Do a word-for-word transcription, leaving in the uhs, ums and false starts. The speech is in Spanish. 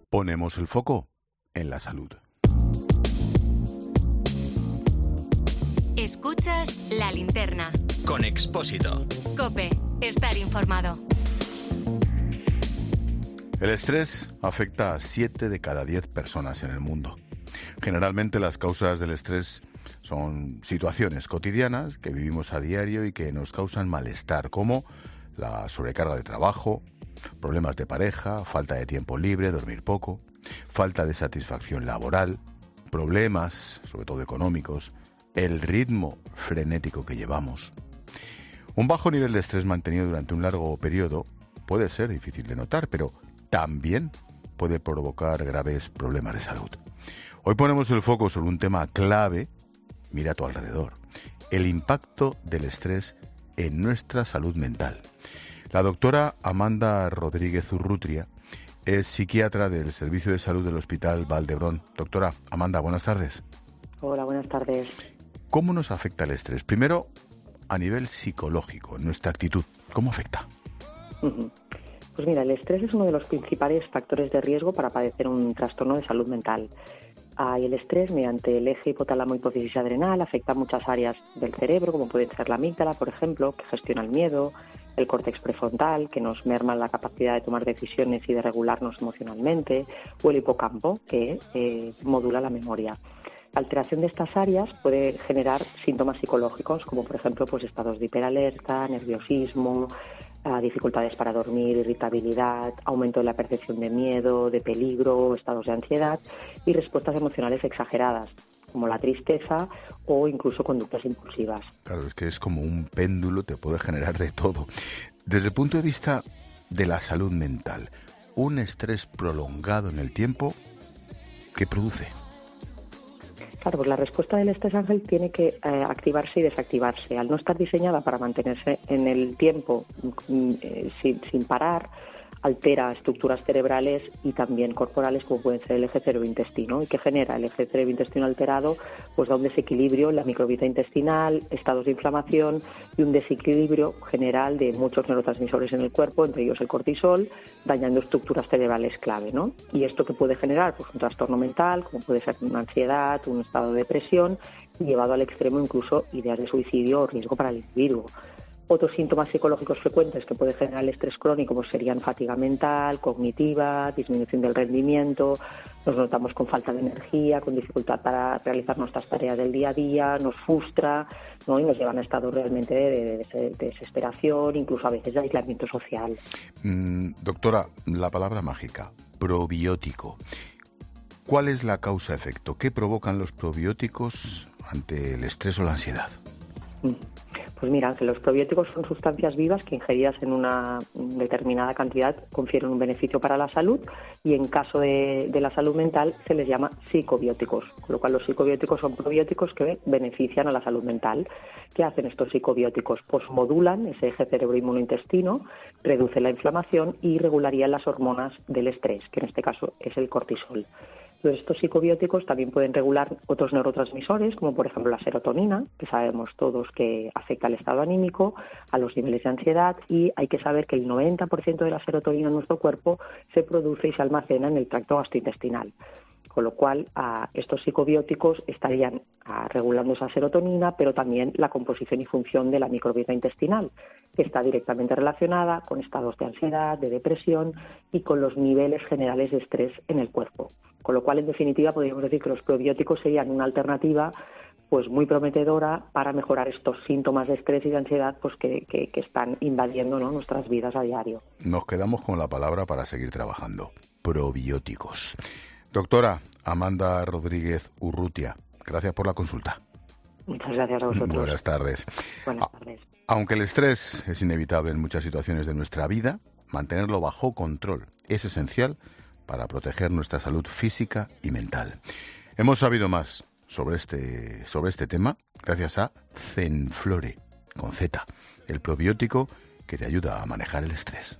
Ponemos el foco en la salud. Escuchas La Linterna. Con Expósito. COPE. Estar informado. El estrés afecta a siete de cada diez personas en el mundo. Generalmente las causas del estrés son situaciones cotidianas que vivimos a diario y que nos causan malestar, como la sobrecarga de trabajo, problemas de pareja, falta de tiempo libre, dormir poco, falta de satisfacción laboral, problemas, sobre todo económicos, el ritmo frenético que llevamos. Un bajo nivel de estrés mantenido durante un largo periodo puede ser difícil de notar, pero también puede provocar graves problemas de salud. Hoy ponemos el foco sobre un tema clave. Mira a tu alrededor: el impacto del estrés en nuestra salud mental. La doctora Amanda Rodríguez Urrutia es psiquiatra del Servicio de Salud del Hospital Vall d'Hebron. Doctora Amanda, buenas tardes. Hola, buenas tardes. ¿Cómo nos afecta el estrés? Primero, a nivel psicológico, nuestra actitud, ¿cómo afecta? Pues mira, el estrés es uno de los principales factores de riesgo para padecer un trastorno de salud mental. Ah, y el estrés, mediante el eje hipotálamo-hipófisis adrenal, afecta a muchas áreas del cerebro, como puede ser la amígdala, por ejemplo, que gestiona el miedo, el córtex prefrontal, que nos merma la capacidad de tomar decisiones y de regularnos emocionalmente, o el hipocampo, que eh, modula la memoria. La alteración de estas áreas puede generar síntomas psicológicos, como por ejemplo pues estados de hiperalerta, nerviosismo, uh, dificultades para dormir, irritabilidad, aumento de la percepción de miedo, de peligro, estados de ansiedad y respuestas emocionales exageradas, como la tristeza o incluso conductas impulsivas. Claro, es que es como un péndulo, te puede generar de todo. Desde el punto de vista de la salud mental, un estrés prolongado en el tiempo, ¿qué produce? Claro, pues la respuesta del estrés, Ángel, tiene que eh, activarse y desactivarse. Al no estar diseñada para mantenerse en el tiempo eh, sin, sin parar, altera estructuras cerebrales y también corporales, como pueden ser el eje cerebro-intestino. ¿Y qué genera? El eje cerebro-intestino alterado pues da un desequilibrio en la microbiota intestinal, estados de inflamación y un desequilibrio general de muchos neurotransmisores en el cuerpo, entre ellos el cortisol, dañando estructuras cerebrales clave, ¿no? Y esto que puede generar pues un trastorno mental, como puede ser una ansiedad, un estado de depresión, y llevado al extremo incluso ideas de suicidio o riesgo para el individuo. Otros síntomas psicológicos frecuentes que puede generar el estrés crónico pues serían fatiga mental, cognitiva, disminución del rendimiento, nos notamos con falta de energía, con dificultad para realizar nuestras tareas del día a día, nos frustra, ¿no? Y nos llevan a estados realmente de, de, de desesperación, incluso a veces de aislamiento social. Mm, doctora, la palabra mágica, probiótico. ¿Cuál es la causa-efecto? ¿Qué provocan los probióticos ante el estrés o la ansiedad? Mm. Pues mira, Ángel, los probióticos son sustancias vivas que ingeridas en una determinada cantidad confieren un beneficio para la salud y en caso de, de la salud mental se les llama psicobióticos, con lo cual los psicobióticos son probióticos que benefician a la salud mental. ¿Qué hacen estos psicobióticos? Pues modulan ese eje cerebro-inmunointestino, reducen la inflamación y regularían las hormonas del estrés, que en este caso es el cortisol. Pero estos psicobióticos también pueden regular otros neurotransmisores, como por ejemplo la serotonina, que sabemos todos que afecta al estado anímico, a los niveles de ansiedad, y hay que saber que el noventa por ciento de la serotonina en nuestro cuerpo se produce y se almacena en el tracto gastrointestinal. Con lo cual, a estos psicobióticos estarían a, regulando esa serotonina, pero también la composición y función de la microbiota intestinal, que está directamente relacionada con estados de ansiedad, de depresión y con los niveles generales de estrés en el cuerpo. Con lo cual, en definitiva, podríamos decir que los probióticos serían una alternativa pues muy prometedora para mejorar estos síntomas de estrés y de ansiedad pues que, que, que están invadiendo, ¿no?, nuestras vidas a diario. Nos quedamos con la palabra para seguir trabajando: probióticos. Doctora Amanda Rodríguez Urrutia, gracias por la consulta. Muchas gracias a vosotros. Buenas tardes. Buenas tardes. Aunque el estrés es inevitable en muchas situaciones de nuestra vida, mantenerlo bajo control es esencial para proteger nuestra salud física y mental. Hemos sabido más sobre este, sobre este tema gracias a Zenflore, con Z, el probiótico que te ayuda a manejar el estrés.